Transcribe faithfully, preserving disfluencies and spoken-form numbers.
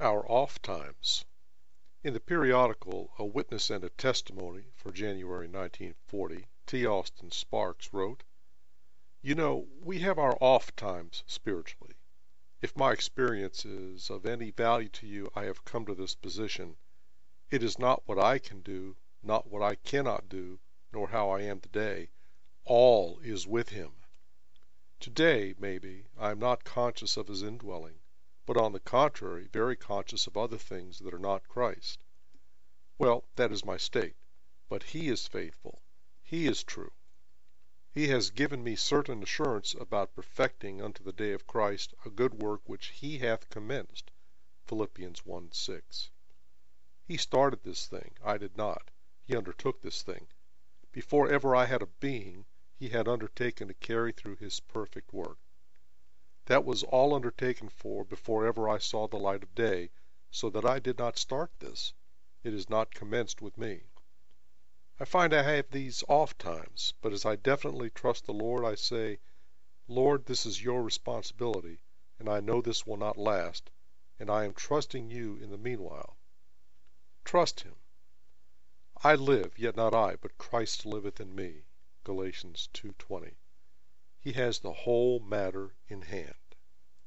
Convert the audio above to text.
Our Off Times. In the periodical A Witness and a Testimony for January nineteen forty, T. Austin Sparks wrote, "You know, we have our off times spiritually. If my experience is of any value to you, I have come to this position. It is not what I can do, not what I cannot do, nor how I am today. All is with Him. Today, maybe, I am not conscious of His indwelling, but on the contrary, very conscious of other things that are not Christ. Well, that is my state, but He is faithful. He is true. He has given me certain assurance about perfecting unto the day of Christ a good work which He hath commenced." Philippians one six. He started this thing, I did not. He undertook this thing. Before ever I had a being, He had undertaken to carry through His perfect work. That was all undertaken for before ever I saw the light of day, so that I did not start this. It is not commenced with me. I find I have these off times, but as I definitely trust the Lord, I say, Lord, this is your responsibility, and I know this will not last, and I am trusting you in the meanwhile. Trust Him. I live, yet not I, but Christ liveth in me. Galatians two twenty. He has the whole matter in hand.